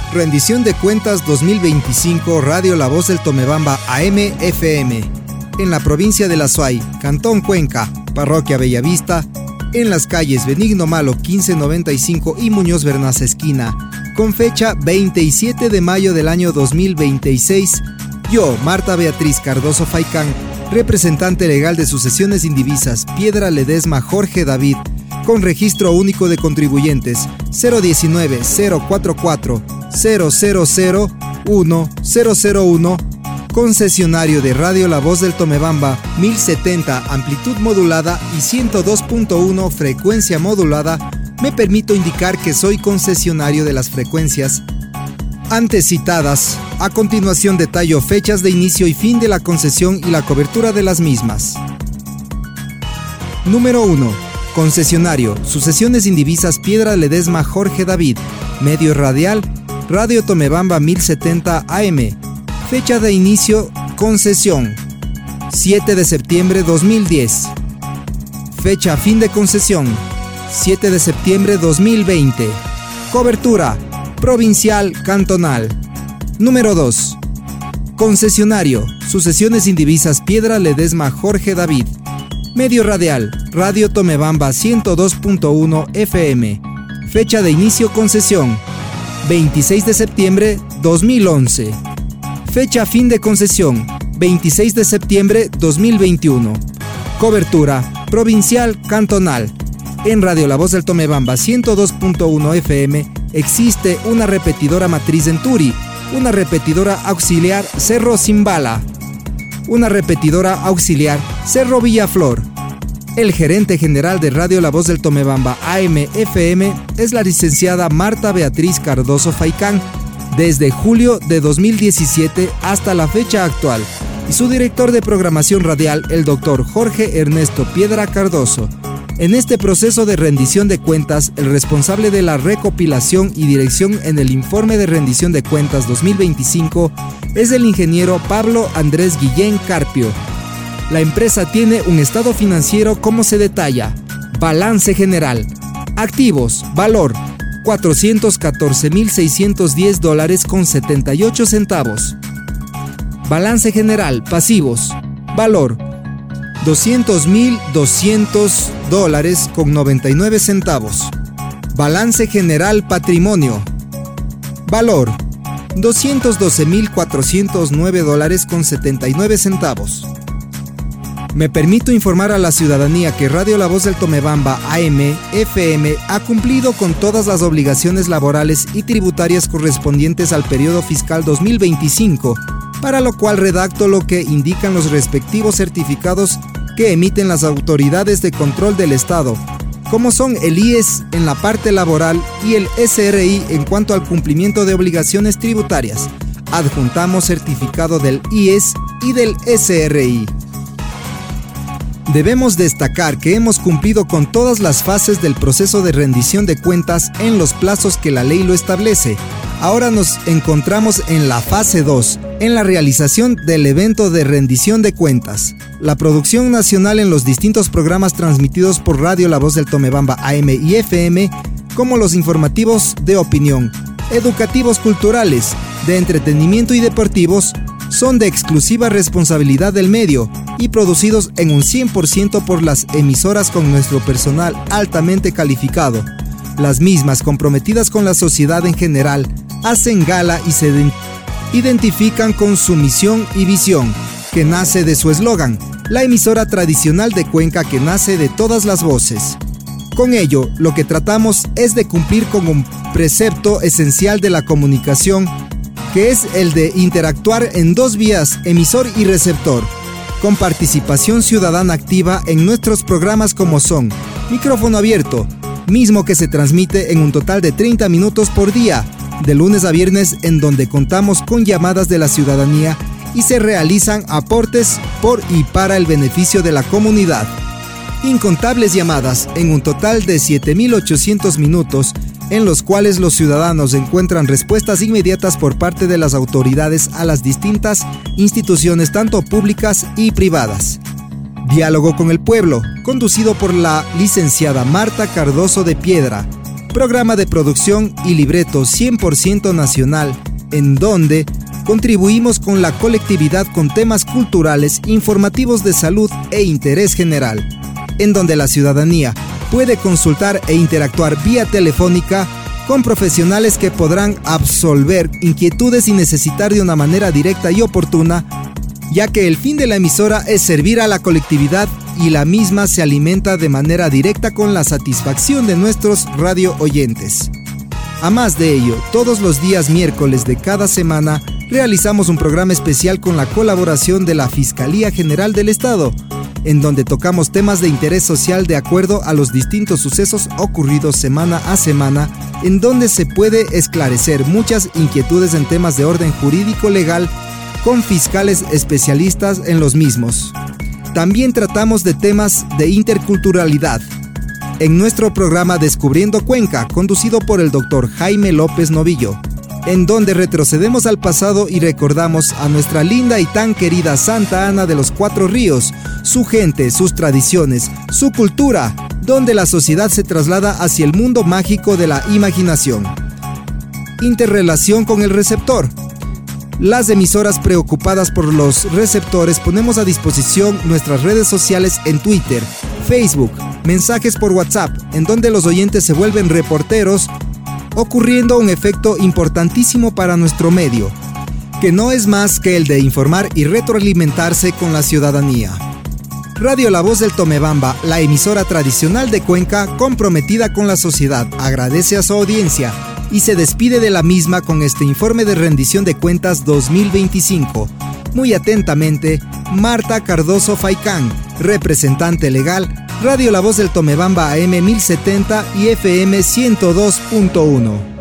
Rendición de Cuentas 2025 Radio La Voz del Tomebamba AM/FM. En la provincia de La Suay, Cantón Cuenca, Parroquia Bellavista, en las calles Benigno Malo 1595 y Muñoz Bernaza esquina, con fecha 27 de mayo del año 2026. Yo, Marta Beatriz Cardoso Faicán, representante legal de Sucesiones Indivisas Piedra Ledesma Jorge David, con registro único de contribuyentes 019-044-0001001, concesionario de Radio La Voz del Tomebamba 1070 amplitud modulada y 102.1 frecuencia modulada, me permito indicar que soy concesionario de las frecuencias antes citadas. A continuación detallo fechas de inicio y fin de la concesión y la cobertura de las mismas. Número 1. Concesionario, Sucesiones Indivisas Piedra Ledesma Jorge David, medio radial, Radio Tomebamba 1070 AM. Fecha de inicio, concesión, 7 de septiembre 2010. Fecha fin de concesión, 7 de septiembre 2020. Cobertura, provincial, cantonal. Número 2. Concesionario, Sucesiones Indivisas Piedra Ledesma Jorge David, medio radial, Radio Tomebamba 102.1 FM. Fecha de inicio concesión, 26 de septiembre 2011. Fecha fin de concesión, 26 de septiembre 2021. Cobertura, provincial, cantonal. En Radio La Voz del Tomebamba 102.1 FM existe una repetidora matriz en Turi, una repetidora auxiliar Cerro Zimbala, una repetidora auxiliar Cerro Villaflor. El gerente general de Radio La Voz del Tomebamba AM/FM es la licenciada Marta Beatriz Cardoso Faicán, desde julio de 2017 hasta la fecha actual, y su director de programación radial, el doctor Jorge Ernesto Piedra Cardoso. En este proceso de rendición de cuentas, el responsable de la recopilación y dirección en el informe de rendición de cuentas 2025 es el ingeniero Pablo Andrés Guillén Carpio. La empresa tiene un estado financiero como se detalla: balance general, activos, valor $414,610 con 78 centavos. Balance general, pasivos, valor $200,200 con 99 centavos. Balance general patrimonio, valor $212,409 con 79 centavos. Me permito informar a la ciudadanía que Radio La Voz del Tomebamba AM/FM ha cumplido con todas las obligaciones laborales y tributarias correspondientes al periodo fiscal 2025, para lo cual redacto lo que indican los respectivos certificados que emiten las autoridades de control del Estado, como son el IES en la parte laboral y el SRI en cuanto al cumplimiento de obligaciones tributarias. Adjuntamos certificado del IES y del SRI. Debemos destacar que hemos cumplido con todas las fases del proceso de rendición de cuentas en los plazos que la ley lo establece. Ahora nos encontramos en la fase 2, en la realización del evento de rendición de cuentas. La producción nacional en los distintos programas transmitidos por Radio La Voz del Tomebamba AM y FM, como los informativos de opinión, educativos culturales, de entretenimiento y deportivos, son de exclusiva responsabilidad del medio y producidos en un 100% por las emisoras con nuestro personal altamente calificado. Las mismas, comprometidas con la sociedad en general, hacen gala y se identifican con su misión y visión, que nace de su eslogan, la emisora tradicional de Cuenca que nace de todas las voces. Con ello, lo que tratamos es de cumplir con un precepto esencial de la comunicación, que es el de interactuar en dos vías, emisor y receptor, con participación ciudadana activa en nuestros programas como son Micrófono Abierto, mismo que se transmite en un total de 30 minutos por día, de lunes a viernes, en donde contamos con llamadas de la ciudadanía y se realizan aportes por y para el beneficio de la comunidad. Incontables llamadas en un total de 7.800 minutos, en los cuales los ciudadanos encuentran respuestas inmediatas por parte de las autoridades a las distintas instituciones, tanto públicas y privadas. Diálogo con el pueblo, conducido por la licenciada Marta Cardoso de Piedra. programa de producción y libreto 100% nacional, en donde contribuimos con la colectividad con temas culturales, informativos de salud e interés general, en donde la ciudadanía puede consultar e interactuar vía telefónica con profesionales que podrán absolver inquietudes y necesitar de una manera directa y oportuna, ya que el fin de la emisora es servir a la colectividad y la misma se alimenta de manera directa con la satisfacción de nuestros radio oyentes. A más de ello, todos los días miércoles de cada semana realizamos un programa especial con la colaboración de la Fiscalía General del Estado, en donde tocamos temas de interés social de acuerdo a los distintos sucesos ocurridos semana a semana, en donde se puede esclarecer muchas inquietudes en temas de orden jurídico legal con fiscales especialistas en los mismos. También tratamos de temas de interculturalidad en nuestro programa Descubriendo Cuenca, conducido por el Dr. Jaime López Novillo, en donde retrocedemos al pasado y recordamos a nuestra linda y tan querida Santa Ana de los Cuatro Ríos, su gente, sus tradiciones, su cultura, donde la sociedad se traslada hacia el mundo mágico de la imaginación. Interrelación con el receptor. Las emisoras preocupadas por los receptores ponemos a disposición nuestras redes sociales en Twitter, Facebook, mensajes por WhatsApp, en donde los oyentes se vuelven reporteros, ocurriendo un efecto importantísimo para nuestro medio, que no es más que el de informar y retroalimentarse con la ciudadanía. Radio La Voz del Tomebamba, la emisora tradicional de Cuenca, comprometida con la sociedad, agradece a su audiencia y se despide de la misma con este informe de rendición de cuentas 2025. Muy atentamente, Marta Cardoso Faicán, representante legal, Radio La Voz del Tomebamba AM 1070 y FM 102.1.